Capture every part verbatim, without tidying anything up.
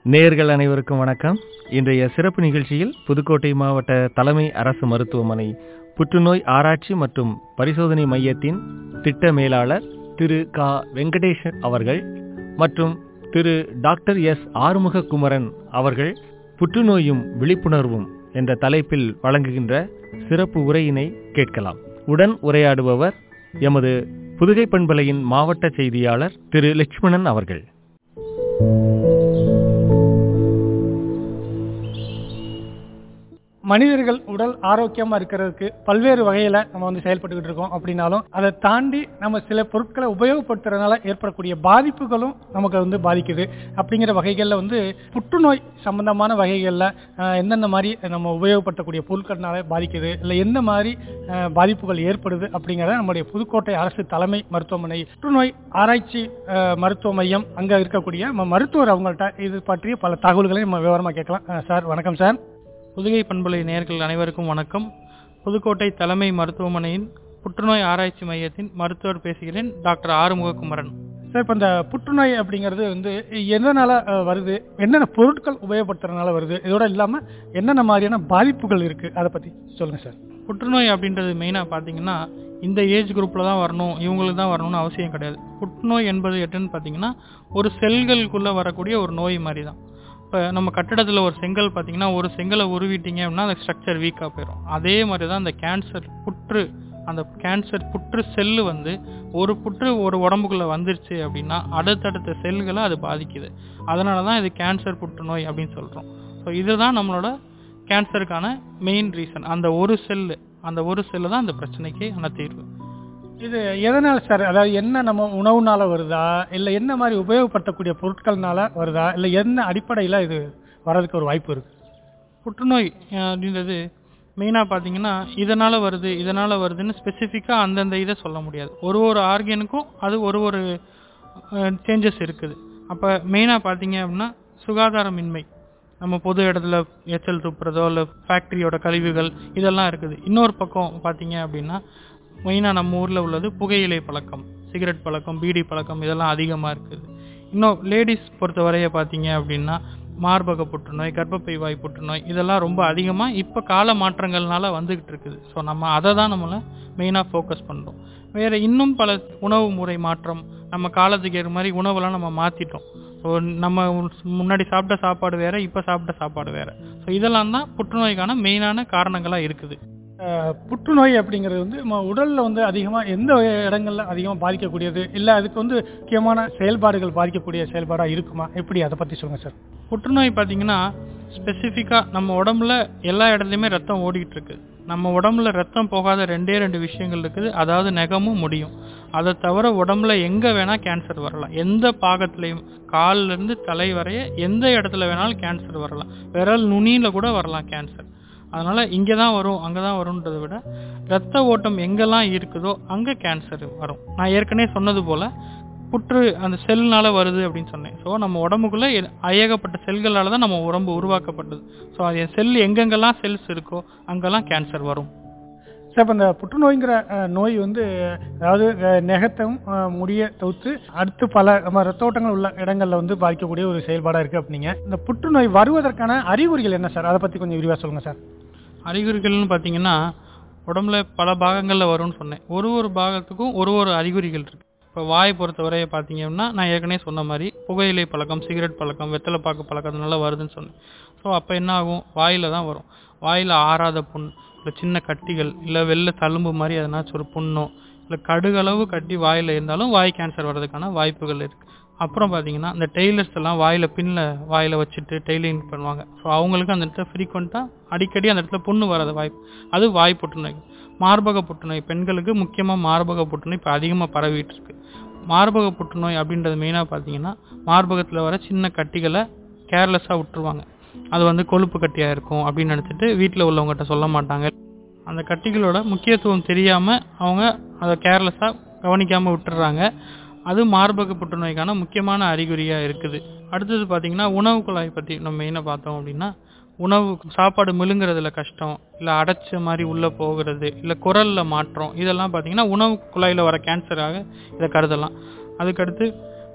நேயர்கள் அனைவருக்கும் வணக்கம். இன்றைய சிறப்பு நிகழ்ச்சியில் புதுக்கோட்டை மாவட்ட தலைமை அரசு மருத்துவமனை புற்றுநோய் ஆராய்ச்சி மற்றும் பரிசோதனை மையத்தின் திட்ட மேலாளர் திரு கா வெங்கடேஷன் அவர்கள் மற்றும் திரு டாக்டர் எஸ் ஆறுமுககுமரன் அவர்கள் புற்றுநோயும் விழிப்புணர்வும் என்ற தலைப்பில் வழங்குகின்ற சிறப்பு உரையினை கேட்கலாம். உடன் உரையாடுபவர் எமது புதுகை பண்பலையின் மாவட்ட செய்தியாளர் திரு லட்சுமணன் அவர்கள். மனிதர்கள் உடல் ஆரோக்கியமாக இருக்கிறதுக்கு பல்வேறு வகையில் நம்ம வந்து செயல்பட்டுக்கிட்டு இருக்கோம். அப்படின்னாலும் அதை தாண்டி நம்ம சில பொருட்களை உபயோகப்படுத்துறதுனால ஏற்படக்கூடிய பாதிப்புகளும் நமக்கு வந்து பாதிக்குது. அப்படிங்கிற வகைகளில் வந்து புற்றுநோய் சம்பந்தமான வகைகளில் எந்தெந்த மாதிரி நம்ம உபயோகப்படுத்தக்கூடிய பொருட்கள்னால பாதிக்குது, இல்லை எந்த மாதிரி பாதிப்புகள் ஏற்படுது அப்படிங்கிறத நம்முடைய புதுக்கோட்டை அரசு தலைமை மருத்துவமனை புற்றுநோய் ஆராய்ச்சி மருத்துவ மையம் அங்கே இருக்கக்கூடிய மருத்துவர் அவங்கள்ட்ட இது பற்றிய பல தகவல்களை நம்ம விவரமாக கேட்கலாம். சார் வணக்கம். சார், புதுகை பண்பலை நேயர்கள் அனைவருக்கும் வணக்கம். புதுக்கோட்டை தலைமை மருத்துவமனையின் புற்றுநோய் ஆராய்ச்சி மையத்தின் மருத்துவர் பேசுகிறேன், டாக்டர் ஆறுமுககுமரன். சார், இப்போ இந்த புற்றுநோய் அப்படிங்கிறது வந்து எதனால் வருது, என்னென்ன பொருட்கள் உபயோகப்படுத்துறதுனால வருது, இதோட இல்லாமல் என்னென்ன மாதிரியான பாதிப்புகள் இருக்குது, அதை பற்றி சொல்லுங்கள் சார். புற்றுநோய் அப்படின்றது மெயினாக பார்த்தீங்கன்னா இந்த ஏஜ் குரூப்பில் தான் வரணும், இவங்களுக்கு தான் வரணும்னு அவசியம் கிடையாது. புற்றுநோய் என்பது என்னன்னு பார்த்தீங்கன்னா ஒரு செல்களுக்குள்ளே வரக்கூடிய ஒரு நோய் மாதிரி தான். இப்போ நம்ம கட்டடத்தில் ஒரு செங்கல் பார்த்தீங்கன்னா ஒரு செங்கலை உருவிட்டீங்க அப்படின்னா அந்த ஸ்ட்ரக்சர் வீக்காக போயிடும். அதே மாதிரி தான் அந்த கேன்சர் புற்று, அந்த கேன்சர் புற்று செல்லு வந்து ஒரு புற்று ஒரு உடம்புக்குள்ளே வந்துருச்சு அப்படின்னா அடுத்தடுத்த செல்களை அது பாதிக்குது. அதனால தான் இது கேன்சர் புற்றுநோய் அப்படின்னு சொல்கிறோம். ஸோ இதுதான் நம்மளோட கேன்சருக்கான மெயின் ரீசன். அந்த ஒரு செல்லு அந்த ஒரு செல்லு தான் அந்த பிரச்சனைக்கு ஆன தீர்வு. இது எதனால் சார், அதாவது என்ன நம்ம உணவுனால வருதா, இல்லை என்ன மாதிரி உபயோகப்படுத்தக்கூடிய பொருட்கள்னால வருதா, இல்லை என்ன அடிப்படையில் இது வர்றதுக்கு ஒரு வாய்ப்பு இருக்குது? புற்றுநோய் அப்படின்றது மெயினாக பார்த்தீங்கன்னா இதனால் வருது இதனால் வருதுன்னு ஸ்பெசிஃபிக்காக அந்தந்த இதை சொல்ல முடியாது. ஒரு ஒரு ஆர்கனுக்கும் அது ஒரு ஒரு சேஞ்சஸ் இருக்குது. அப்போ மெயினாக பார்த்தீங்க அப்படின்னா சுகாதாரமின்மை, நம்ம பொது இடத்துல எச்சல் துப்புறதோ இல்லை ஃபேக்ட்ரியோட கழிவுகள் இதெல்லாம் இருக்குது. இன்னொரு பக்கம் பார்த்தீங்க அப்படின்னா மெயினாக நம்ம ஊரில் உள்ளது புகையிலை பழக்கம், சிகரெட் பழக்கம், பீடி பழக்கம் இதெல்லாம் அதிகமாக இருக்குது. இன்னும் லேடிஸ் பொறுத்தவரைய பார்த்தீங்க அப்படின்னா மார்பக புற்றுநோய், கர்ப்பப்பை வாய் புற்றுநோய் இதெல்லாம் ரொம்ப அதிகமாக இப்போ கால மாற்றங்கள்னால வந்துக்கிட்டு இருக்குது. ஸோ நம்ம அதை தான் நம்மளை மெயினாக ஃபோக்கஸ் பண்ணுறோம். வேறு இன்னும் பல உணவு முறை மாற்றம், நம்ம காலத்துக்கு ஏற்ற மாதிரி உணவெல்லாம் நம்ம மாற்றிட்டோம். ஸோ நம்ம முன்னாடி சாப்பிட்ட சாப்பாடு வேறு, இப்போ சாப்பிட்ட சாப்பாடு வேறு. ஸோ இதெல்லாம் தான் புற்றுநோய்க்கான மெயினான காரணங்களாக இருக்குது. புற்றுநோய் அப்படிங்கிறது வந்து நம்ம உடலில் வந்து அதிகமாக எந்த இடங்களில் அதிகமாக பாதிக்கக்கூடியது, இல்லை அதுக்கு வந்து முக்கியமான செயல்பாடுகள் பாதிக்கக்கூடிய செயல்பாடாக இருக்குமா, எப்படி, அதை பற்றி சொல்லுங்கள் சார். புற்றுநோய் பார்த்தீங்கன்னா ஸ்பெசிஃபிக்காக நம்ம உடம்புல எல்லா இடத்துலையுமே ரத்தம் ஓடிக்கிட்டு இருக்கு. நம்ம உடம்புல ரத்தம் போகாத ரெண்டே ரெண்டு விஷயங்கள் இருக்குது, அதாவது நகமும் முடியும். அதை தவிர உடம்புல எங்கே வேணால் கேன்சர் வரலாம். எந்த பாகத்துலையும் காலிலேருந்து தலை வரைய எந்த இடத்துல வேணாலும் கேன்சர் வரலாம். விரல் நுனியில் கூட வரலாம் கேன்சர். அதனால் இங்கே தான் வரும் அங்கே தான் வரும்ன்றதை விட ரத்த ஓட்டம் எங்கெல்லாம் இருக்குதோ அங்கே கேன்சர் வரும். நான் ஏற்கனவே சொன்னது போல் புற்று அந்த செல்னால் வருது அப்படின்னு சொன்னேன். ஸோ நம்ம உடம்புக்குள்ளே அயகப்பட்ட செல்களால் தான் நம்ம உடம்பு உருவாக்கப்பட்டது. ஸோ அது செல் எங்கெங்கெல்லாம் செல்ஸ் இருக்கோ அங்கெல்லாம் கேன்சர் வரும். சார், இப்போ இந்த புற்றுநோய்ங்கிற நோய் வந்து அதாவது நெகத்தையும் முடிய தவிர்த்து அடுத்து பல நம்ம ரத்த ஓட்டங்கள் உள்ள இடங்களில் வந்து பாதிக்கக்கூடிய ஒரு செயல்பாடாக இருக்குது அப்படிங்க. இந்த புற்றுநோய் வருவதற்கான அறிகுறிகள் என்ன சார், அதை பற்றி கொஞ்சம் விரிவாக சொல்லுங்கள் சார். அறிகுறிகள்னு பார்த்தீங்கன்னா உடம்புல பல பாகங்களில் வரும்னு சொன்னேன். ஒரு ஒரு பாகத்துக்கும் ஒரு ஒரு அறிகுறிகள் இருக்குது. இப்போ வாய் பொறுத்தவரையை பார்த்தீங்கன்னா நான் ஏற்கனவே சொன்ன மாதிரி புகையிலை பழக்கம், சிகரெட் பழக்கம், வெத்தலை பாக்கு பழக்கத்தினால வருதுன்னு சொன்னேன். ஸோ அப்போ என்ன ஆகும், வாயில் தான் வரும். வாயில் ஆறாத புண், இல்லை சின்ன கட்டிகள், இல்லை வெள்ளை தழும்பு மாதிரி எதனாச்சும் ஒரு புண்ணோ இல்லை கடுகளவு கட்டி வாயில் இருந்தாலும் வாய் கேன்சர் வர்றதுக்கான வாய்ப்புகள் இருக்குது. அப்புறம் பார்த்தீங்கன்னா இந்த டெய்லர்ஸ் எல்லாம் வாயில் பின்னில் வாயில் வச்சுட்டு டெய்லரிங் பண்ணுவாங்க. ஸோ அவங்களுக்கு அந்த இடத்துல ஃப்ரீக்வெண்ட்டாக அடிக்கடி அந்த இடத்துல புண்ணு வராத வாய்ப்பு, அது வாய் புற்றுநோய். மார்பக புற்றுநோய், பெண்களுக்கு முக்கியமாக மார்பக புற்றுநோய் இப்போ அதிகமாக பரவிட்டு இருக்கு. மார்பக புற்றுநோய் அப்படின்றது மெயினாக பார்த்தீங்கன்னா மார்பகத்தில் வர சின்ன கட்டிகளை கேர்லெஸ்ஸாக விட்டுருவாங்க. அது வந்து கொழுப்பு கட்டியாக இருக்கும் அப்படின்னு நினச்சிட்டு வீட்டில் உள்ளவங்ககிட்ட சொல்ல மாட்டாங்க. அந்த கட்டிகளோட முக்கியத்துவம் தெரியாமல் அவங்க அதை கேர்லெஸ்ஸாக கவனிக்காமல் விட்டுறாங்க. அது மார்பக புற்றுநோய்க்கான முக்கியமான அறிகுறியாக இருக்குது. அடுத்தது பார்த்திங்கன்னா உணவு குழாய் பற்றி நம்ம மெயினாக பார்த்தோம் அப்படின்னா உணவு சாப்பாடு மெழுங்குறதுல கஷ்டம், இல்லை அடைச்ச மாதிரி உள்ளே போகிறது, இல்லை குரலில் மாற்றம், இதெல்லாம் பார்த்திங்கன்னா உணவு குழாயில் வர கேன்சராக இதை கருதலாம். அதுக்கடுத்து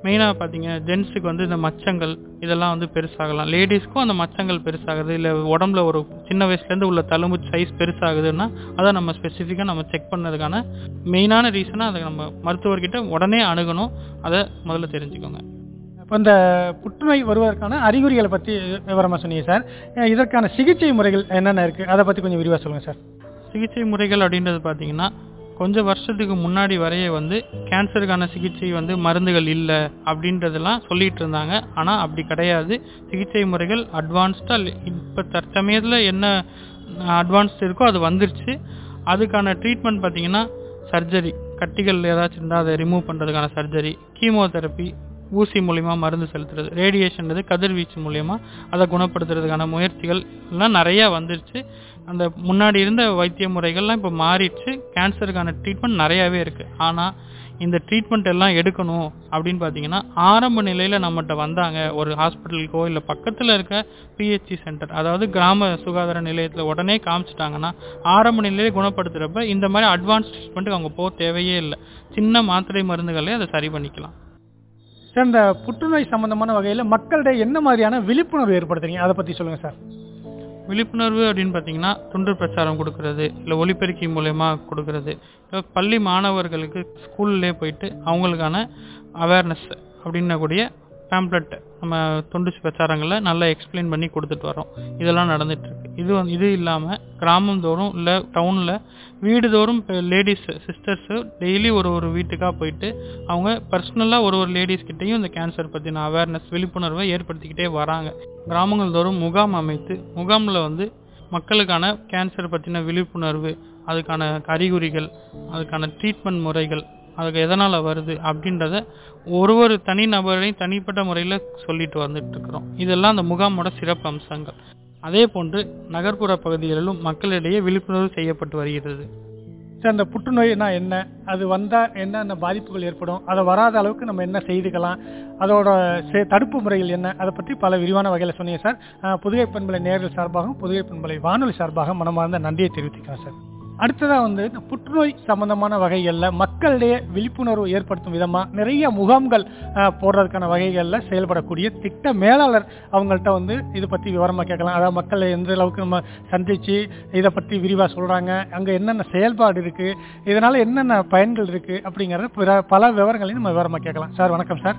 மெயினாக பார்த்தீங்க ஜென்ஸுக்கு வந்து இந்த மச்சங்கள் இதெல்லாம் வந்து பெருசாகலாம். லேடிஸ்க்கும் அந்த மச்சங்கள் பெருசாகுது, இல்லை உடம்புல ஒரு சின்ன வயசுலேருந்து உள்ள தழும்பு சைஸ் பெருசாகுதுன்னா அதை நம்ம ஸ்பெசிஃபிக்காக நம்ம செக் பண்ணதுக்கான மெயினான ரீசனாக அதை நம்ம மருத்துவர்கிட்ட உடனே அணுகணும். அதை முதல்ல தெரிஞ்சுக்கோங்க. இப்போ இந்த புற்றுநோய் வருவதற்கான அறிகுறிகளை பற்றி விவரமாக சொன்னீங்க சார். இதற்கான சிகிச்சை முறைகள் என்னென்ன இருக்குது அதை பற்றி கொஞ்சம் விரிவாக சொல்லுங்கள் சார். சிகிச்சை முறைகள் அப்படின்றது பார்த்தீங்கன்னா கொஞ்சம் வருஷத்துக்கு முன்னாடி வரைய வந்து கேன்சருக்கான சிகிச்சை வந்து மருந்துகள் இல்லை அப்படின்றதெல்லாம் சொல்லிட்டு இருந்தாங்க. ஆனால் அப்படி கிடையாது. சிகிச்சை முறைகள் அட்வான்ஸ்டாக இப்போ தற்சமயத்தில் என்ன அட்வான்ஸ்ட் இருக்கோ அது வந்துருச்சு. அதுக்கான ட்ரீட்மெண்ட் பார்த்தீங்கன்னா சர்ஜரி, கட்டிகள் ஏதாச்சும் இருந்தால் அதை ரிமூவ் பண்ணுறதுக்கான சர்ஜரி, கீமோதெரப்பி, ஊசி மூலிமா மருந்து செலுத்துறது, ரேடியேஷன்றது கதிர்வீச்சு மூலிமா அதை குணப்படுத்துறதுக்கான முயற்சிகள் எல்லாம் நிறையா வந்துருச்சு. அந்த முன்னாடி இருந்த வைத்திய முறைகள்லாம் இப்போ மாறிடுச்சு. கேன்சருக்கான ட்ரீட்மெண்ட் நிறையாவே இருக்குது. ஆனால் இந்த ட்ரீட்மெண்ட் எல்லாம் எடுக்கணும் அப்படின்னு பார்த்தீங்கன்னா ஆரம்ப நிலையில் நம்மகிட்ட வந்தாங்க ஒரு ஹாஸ்பிட்டலுக்கோ இல்லை பக்கத்தில் இருக்க பிஹெச்சி சென்டர், அதாவது கிராம சுகாதார நிலையத்தில் உடனே காமிச்சிட்டாங்கன்னா ஆரம்ப நிலையிலே குணப்படுத்துகிறப்ப இந்த மாதிரி அட்வான்ஸ் ட்ரீட்மெண்ட்டுக்கு அவங்க போக தேவையே இல்லை. சின்ன மாத்திரை மருந்துகளே அதை சரி பண்ணிக்கலாம். சார், இந்த புற்றுநோய் சம்பந்தமான வகையில் மக்களிடையே என்ன மாதிரியான விழிப்புணர்வு ஏற்படுத்துறீங்க அதை பற்றி சொல்லுங்கள் சார். விழிப்புணர்வு அப்படின்னு பார்த்தீங்கன்னா துண்டு பிரச்சாரம் கொடுக்கறது, இல்லை ஒலிபெருக்கி மூலயமா கொடுக்கறது, இல்லை பள்ளி மாணவர்களுக்கு ஸ்கூல்லே போயிட்டு அவங்களுக்கான அவேர்னஸ் அப்படின்னக்கூடிய பேம்ப்ளெட் நம்ம துண்டு பிரச்சாரங்களில் நல்லா எக்ஸ்பிளைன் பண்ணி கொடுத்துட்டு வரோம். இதெல்லாம் நடந்துகிட்ருக்கு. இது வந்து இது இல்லாமல் கிராமந்தோறும் இல்லை டவுனில் வீடுதோறும் லேடிஸ் சிஸ்டர்ஸு டெய்லி ஒரு ஒரு வீட்டுக்காக போயிட்டு அவங்க பர்சனலாக ஒரு ஒரு லேடிஸ்கிட்டையும் இந்த கேன்சர் பற்றின அவேர்னஸ் விழிப்புணர்வை ஏற்படுத்திக்கிட்டே வராங்க. கிராமங்கள் தோறும் முகாம் அமைத்து முகாமில் வந்து மக்களுக்கான கேன்சர் பற்றின விழிப்புணர்வு, அதுக்கான அறிகுறிகள், அதுக்கான ட்ரீட்மெண்ட் முறைகள், அதுக்கு எதனால் வருது அப்படின்றத ஒரு ஒரு தனி நபரையும் தனிப்பட்ட முறையில் சொல்லிட்டு வந்துட்டு இருக்கிறோம். இதெல்லாம் அந்த முகாமோட சிறப்பு அம்சங்கள். அதே போன்று நகர்ப்புற பகுதிகளிலும் மக்களிடையே விழிப்புணர்வு செய்யப்பட்டு வருகிறது. சார், இந்த புற்றுநோய்னா என்ன, அது வந்தால் என்னென்ன பாதிப்புகள் ஏற்படும், அதை வராத அளவுக்கு நம்ம என்ன செய்துக்கலாம், அதோட தடுப்பு முறைகள் என்ன, அதை பற்றி பல விரிவான வகையில் சொன்னீங்க சார். புதுகை பண்பலை நேயர்கள் சார்பாகவும் புதுகை பண்பலை வானொலி சார்பாக மனமார்ந்த நன்றியை தெரிவித்துக்கிறேன் சார். அடுத்ததாக வந்து இந்த புற்றுநோய் சம்பந்தமான வகைகளில் மக்களிடையே விழிப்புணர்வு ஏற்படுத்தும் விதமாக நிறைய முகாம்கள் போடுறதுக்கான வகைகளில் செயல்படக்கூடிய திட்ட மேலாளர் அவங்கள்ட்ட வந்து இதை பற்றி விவரமாக கேட்கலாம். அதாவது மக்களை எந்த அளவுக்கு நம்ம சந்தித்து இதை பற்றி விரிவாக சொல்கிறாங்க, அங்கே என்னென்ன செயல்பாடு இருக்குது, இதனால் என்னென்ன பயன்கள் இருக்குது அப்படிங்கிறத பிற பல விவரங்களையும் நம்ம விவரமாக கேட்கலாம். சார் வணக்கம். சார்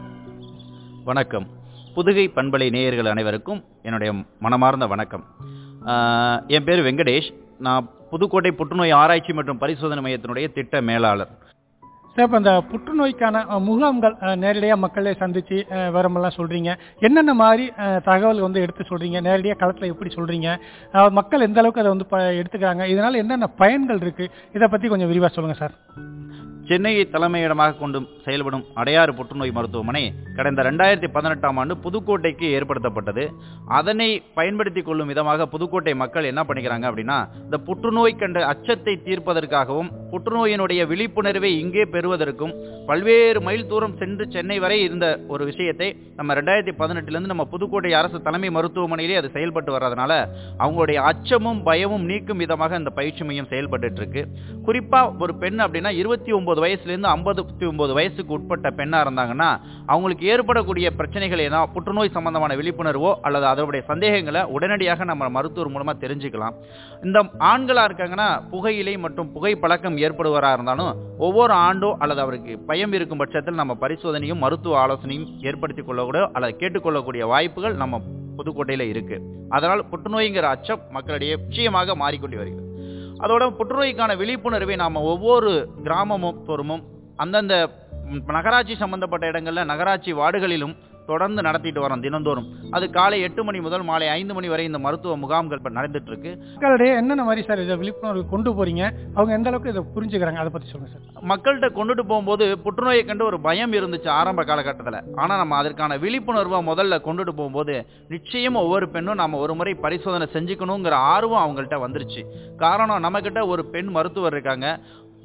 வணக்கம். புதுகை பண்பலை நேயர்கள் அனைவருக்கும் என்னுடைய மனமார்ந்த வணக்கம். என் பேர் வெங்கடேஷ். நான் புதுக்கோட்டை புற்றுநோய் ஆராய்ச்சி மற்றும் பரிசோதனை மையத்தினுடைய திட்ட மேலாளர். சார், இப்போ இந்த புற்றுநோய்க்கான முகாம்கள் நேரடியாக மக்களை சந்தித்து விவரமெல்லாம் சொல்கிறீங்க. என்னென்ன மாதிரி தகவல் வந்து எடுத்து சொல்கிறீங்க, நேரடியாக களத்தில் எப்படி சொல்கிறீங்க, மக்கள் எந்த அளவுக்கு அதை வந்து ப எடுத்துக்கிறாங்க, இதனால் என்னென்ன பயன்கள் இருக்குது, இதை பற்றி கொஞ்சம் விரிவாக சொல்லுங்கள் சார். சென்னையை தலைமையிடமாக கொண்டு செயல்படும் அடையாறு புற்றுநோய் மருத்துவமனை கடந்த ரெண்டாயிரத்தி பதினெட்டாம் ஆண்டு புதுக்கோட்டைக்கு ஏற்படுத்தப்பட்டது. அதனை பயன்படுத்தி கொள்ளும் விதமாக புதுக்கோட்டை மக்கள் என்ன பண்ணிக்கிறாங்க அப்படின்னா, இந்த புற்றுநோய் கண்ட அச்சத்தை தீர்ப்பதற்காகவும் புற்றுநோயினுடைய விழிப்புணர்வை இங்கே பெறுவதற்கும் பல்வேறு மைல் தூரம் சென்று சென்னை வரை இருந்த ஒரு விஷயத்தை நம்ம ரெண்டாயிரத்தி பதினெட்டுலேருந்து நம்ம புதுக்கோட்டை அரசு தலைமை மருத்துவமனையிலே அது செயல்பட்டு வர்றதுனால அவங்களுடைய அச்சமும் பயமும் நீக்கும் விதமாக இந்த பயிற்சி மையம் செயல்பட்டு இருக்கு. குறிப்பாக ஒரு பெண் அப்படின்னா இருபத்தி ஒன்பது வயசுலேருந்து ஐம்பத்தி ஒன்பது வயசுக்கு உட்பட்ட பெண்ணா இருந்தாங்கன்னா அவங்களுக்கு ஏற்படக்கூடிய பிரச்சனைகள் ஏன்னா புற்றுநோய் சம்பந்தமான விழிப்புணர்வோ அல்லது அதனுடைய சந்தேகங்களை உடனடியாக நம்ம மருத்துவர் மூலமா தெரிஞ்சுக்கலாம். இந்த ஆண்களா இருக்காங்கன்னா புகையிலை மற்றும் புகை பழக்கம் ஏற்படுவராக இருந்தாலும் ஒவ்வொரு ஆண்டோ அல்லது அவருக்கு பயம் இருக்கும் பட்சத்தில் நம்ம பரிசோதனையும் மருத்துவ ஆலோசனையும் ஏற்படுத்திக் கொள்ளக்கூட அல்லது கேட்டுக்கொள்ளக்கூடிய வாய்ப்புகள் நம்ம புதுக்கோட்டையில இருக்கு. அதனால் புற்றுநோய்ங்கிற அச்சம் மக்களிடையே நிச்சயமாக மாறிக்கொண்டு வருகிறது. அதோட புற்றுநோய்க்கான விழிப்புணர்வை நாம ஒவ்வொரு கிராமமும் தோறுமும் அந்தந்த நகராட்சி சம்பந்தப்பட்ட இடங்கள்ல நகராட்சி வார்டுகளிலும் தொடர்ந்து நடத்திட்டு வரோம் தினந்தோறும். அது காலை எட்டு மணி முதல் மாலை ஐந்து மணி வரை இந்த மருத்துவ முகாம்கள் நடந்துட்டு இருக்கு. மக்களிடையே என்னென்ன மாதிரி சார் இதை விழிப்புணர்வு கொண்டு போறீங்க, அவங்க எந்த அளவுக்கு இதை புரிஞ்சுக்கிறாங்க, அதை பத்தி சொல்லுங்க சார். மக்கள்கிட்ட கொண்டுட்டு போகும்போது புற்றுநோயை கண்டு ஒரு பயம் இருந்துச்சு ஆரம்ப காலகட்டத்தில். ஆனால் நம்ம அதற்கான விழிப்புணர்வை முதல்ல கொண்டுட்டு போகும்போது நிச்சயம் ஒவ்வொரு பெண்ணும் நம்ம ஒரு முறை பரிசோதனை செஞ்சுக்கணுங்கிற ஆர்வம் அவங்கள்ட்ட வந்துருச்சு. காரணம், நம்ம கிட்ட ஒரு பெண் மருத்துவர் இருக்காங்க.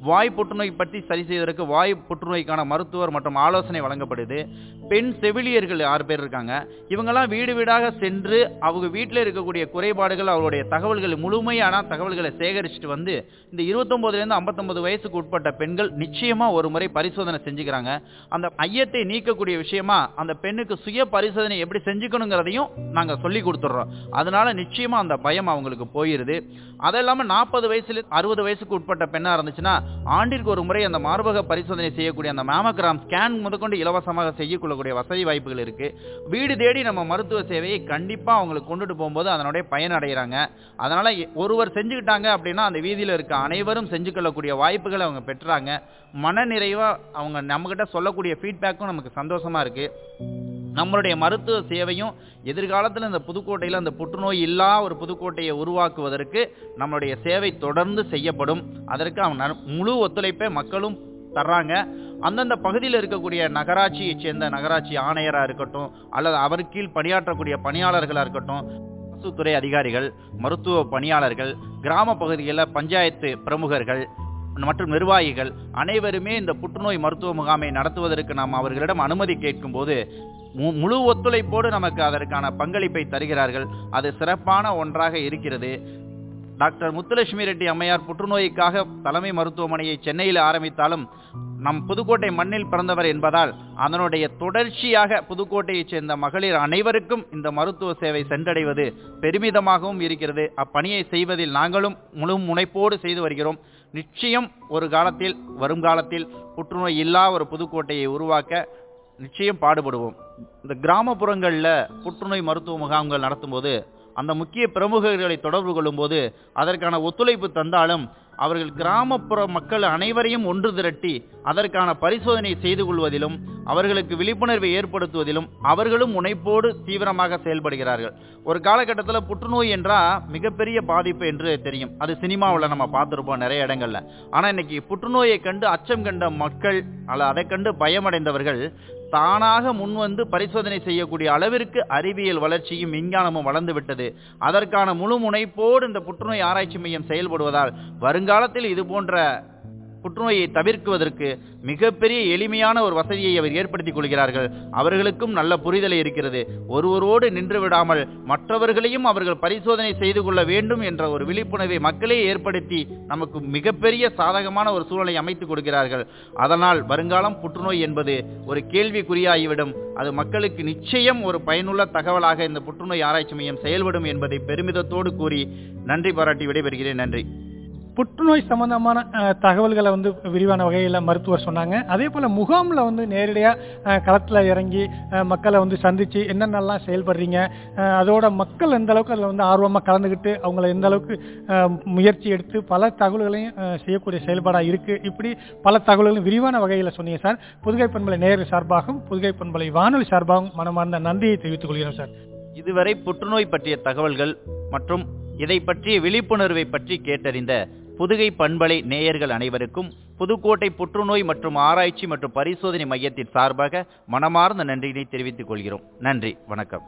வாய் புற்றுநோய் பற்றி சரி செய்வதற்கு வாய் புற்றுநோய்க்கான மருத்துவர் மற்றும் ஆலோசனை வழங்கப்படுது. பெண் செவிலியர்கள் ஆறு பேர் இருக்காங்க. இவங்கெல்லாம் வீடு வீடாக சென்று அவங்க வீட்டில் இருக்கக்கூடிய குறைபாடுகள், அவருடைய தகவல்கள், முழுமையான தகவல்களை சேகரிச்சுட்டு வந்து இந்த இருபத்தொன்பதுலேருந்து ஐம்பத்தொன்பது வயசுக்கு உட்பட்ட பெண்கள் நிச்சயமா ஒரு முறை பரிசோதனை செஞ்சுக்கிறாங்க. அந்த ஐயத்தை நீக்கக்கூடிய விஷயமா அந்த பெண்ணுக்கு சுய பரிசோதனை எப்படி செஞ்சுக்கணுங்கிறதையும் நாங்க சொல்லி கொடுத்துட்றோம். அதனால நிச்சயமா அந்த பயம் அவங்களுக்கு போயிருது. அதெல்லாம நாற்பது வயசுல அறுபது வயசுக்கு உட்பட்ட பெண்ணா இருந்துச்சுன்னா ஆண்டிற்கு ஒரு முறை அந்த மார்பக பரிசோதனை செய்யக்கூடிய அந்த மேமோகிராம் ஸ்கேன் முதற்கொண்டு இலவசமாக செய்யக்கூடிய வசதி வாய்ப்புகள் இருக்கு. வீடு தேடி நம்ம மருத்துவ சேவையை கண்டிப்பா அவங்களுக்கு கொண்டுட்டு போகும்போது அதனுடைய பயன் அடைகிறாங்க. அதனால ஒருவர் செஞ்சுக்கிட்டாங்க அப்படின்னா அந்த வீதியில் இருக்க அனைவரும் செஞ்சு கொள்ளக்கூடிய வாய்ப்புகளை அவங்க பெற்றாங்க. மன நிறைவா அவங்க நம்ம கிட்ட சொல்லக்கூடிய ஃபீட்பேக்கும் நமக்கு சந்தோஷமா இருக்கு. நம்மளுடைய மருத்துவ சேவையும் எதிர்காலத்தில் இந்த புதுக்கோட்டையில் அந்த புற்றுநோய் இல்லா ஒரு புதுக்கோட்டையை உருவாக்குவதற்கு நம்மளுடைய சேவை தொடர்ந்து செய்யப்படும். அதற்கு அவங்க முழு ஒத்துழைப்பை மக்களும் தர்றாங்க. அந்தந்த பகுதியில் இருக்கக்கூடிய நகராட்சியை சேர்ந்த நகராட்சி ஆணையராக இருக்கட்டும், அல்லது அவர் கீழ் பணியாற்றக்கூடிய பணியாளர்களாக இருக்கட்டும், அரசுத்துறை அதிகாரிகள், மருத்துவ பணியாளர்கள், கிராம பகுதிகளில் பஞ்சாயத்து பிரமுகர்கள் மற்றும் நிர்வாகிகள் அனைவருமே இந்த புற்றுநோய் மருத்துவ முகாமை நடத்துவதற்கு நாம் அவர்களிடம் அனுமதி கேட்கும் போது முழு ஒத்துழைப்போடு நமக்கு அதற்கான பங்களிப்பை தருகிறார்கள். அது சிறப்பான ஒன்றாக இருக்கிறது. டாக்டர் முத்துலட்சுமி ரெட்டி அம்மையார் புற்றுநோய்க்காக தலைமை மருத்துவமனையை சென்னையில் ஆரம்பித்தாலும் நம் புதுக்கோட்டை மண்ணில் பிறந்தவர் என்பதால் அதனுடைய தொடர்ச்சியாக புதுக்கோட்டையைச் சேர்ந்த மகளிர் அனைவருக்கும் இந்த மருத்துவ சேவை சென்றடைவது பெருமிதமாகவும் இருக்கிறது. அப்பணியை செய்வதில் நாங்களும் முழு முனைப்போடு செய்து வருகிறோம். நிச்சயம் ஒரு காலத்தில் வருங்காலத்தில் புற்றுநோய் இல்லா ஒரு புதுக்கோட்டையை உருவாக்க நிச்சயம் பாடுபடுவோம். இந்த கிராமப்புறங்களில் புற்றுநோய் மருத்துவ முகாம்கள் நடத்தும் போது அந்த முக்கிய பிரமுகர்களை தொடர்பு கொள்ளும் போது அதற்கான ஒத்துழைப்பு தந்தாலும் அவர்கள் கிராமப்புற மக்கள் அனைவரையும் ஒன்று திரட்டி அதற்கான பரிசோதனை செய்து கொள்வதிலும் அவர்களுக்கு விழிப்புணர்வை ஏற்படுத்துவதிலும் அவர்களும் முனைப்போடு தீவிரமாக செயல்படுகிறார்கள். ஒரு காலகட்டத்தில் புற்றுநோய் என்றால் மிகப்பெரிய பாதிப்பு என்று தெரியும். அது சினிமாவில் நம்ம பார்த்துருப்போம் நிறைய இடங்கள்ல. ஆனால் இன்னைக்கு புற்றுநோயை கண்டு அச்சம் கண்ட மக்கள் அல்ல அதை கண்டு பயமடைந்தவர்கள் தானாக முன்வந்து பரிசோதனை செய்யக்கூடிய அளவிற்கு அறிவியல் வளர்ச்சியும் விஞ்ஞானமும் வளர்ந்து விட்டது. அதற்கான முழு முனைப்போடு இந்த புற்றுநோய் ஆராய்ச்சி மையம் செயல்படுவதால் வருங்காலத்தில் இது போன்ற புற்றுநோயை தவிர்க்குவதற்கு மிகப்பெரிய எளிமையான ஒரு வசதியை அவர் ஏற்படுத்திக் கொள்கிறார்கள். அவர்களுக்கும் நல்ல புரிதலை இருக்கிறது. ஒருவரோடு நின்று விடாமல் மற்றவர்களையும் அவர்கள் பரிசோதனை செய்து கொள்ள வேண்டும் என்ற ஒரு விழிப்புணர்வை மக்களே ஏற்படுத்தி நமக்கு மிகப்பெரிய சாதகமான ஒரு சூழலை அமைத்துக் கொடுக்கிறார்கள். அதனால் வருங்காலம் புற்றுநோய் என்பது ஒரு கேள்விக்குறியாகிவிடும். அது மக்களுக்கு நிச்சயம் ஒரு பயனுள்ள தகவலாக இந்த புற்றுநோய் ஆராய்ச்சி மையம் செயல்படும் என்பதை பெருமிதத்தோடு கூறி நன்றி பாராட்டி விடைபெறுகிறேன். நன்றி. புற்றுநோய் சம்பந்தமான தகவல்களை வந்து விரிவான வகையில் மருத்துவர் சொன்னாங்க. அதே போல் முகாமில் வந்து நேரடியாக களத்தில் இறங்கி மக்களை வந்து சந்தித்து என்னென்னலாம் செயல்படுறீங்க, அதோட மக்கள் எந்த அளவுக்கு அதில் வந்து ஆர்வமாக கலந்துக்கிட்டு அவங்கள எந்த அளவுக்கு முயற்சி எடுத்து பல தகவல்களையும் செய்யக்கூடிய செயல்பாடாக இருக்குது. இப்படி பல தகவல்களும் விரிவான வகையில் சொன்னீங்க சார். புதுகை பண்பலை நேயர்கள் சார்பாகவும் புதுகை பண்பலை வானொலி சார்பாகவும் மனமார்ந்த நன்றியை தெரிவித்துக் கொள்கிறோம் சார். இதுவரை புற்றுநோய் பற்றிய தகவல்கள் மற்றும் இதை பற்றிய விழிப்புணர்வை பற்றி கேட்டறிந்த புதுகை பண்பலை நேயர்கள் அனைவருக்கும் புதுக்கோட்டை புற்றுநோய் மற்றும் ஆராய்ச்சி மற்றும் பரிசோதனை மையத்தின் சார்பாக மனமார்ந்த நன்றியினை தெரிவித்துக் கொள்கிறோம். நன்றி, வணக்கம்.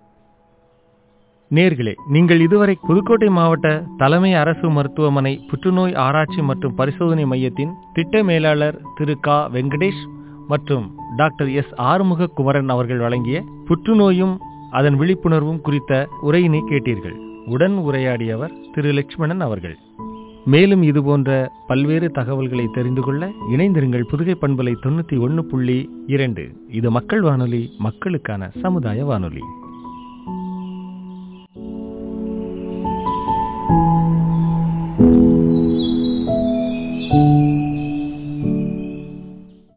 நேயர்களே, நீங்கள் இதுவரை புதுக்கோட்டை மாவட்ட தலைமை அரசு மருத்துவமனை புற்றுநோய் ஆராய்ச்சி மற்றும் பரிசோதனை மையத்தின் திட்ட மேலாளர் திரு கா வெங்கடேஷ் மற்றும் டாக்டர் எஸ் ஆறுமுக குமரன் அவர்கள் வழங்கிய புற்றுநோயும் அதன் விழிப்புணர்வும் குறித்த உரையினை கேட்டீர்கள். உடன் உரையாடியவர் திரு லட்சுமணன் அவர்கள். மேலும் இதுபோன்ற பல்வேறு தகவல்களை தெரிந்து கொள்ள இணைந்திருங்கள் புதுகை பண்பலை தொண்ணூத்தி ஒன்னு புள்ளி இரண்டு. இது மக்கள் வானொலி, மக்களுக்கான சமுதாய வானொலி.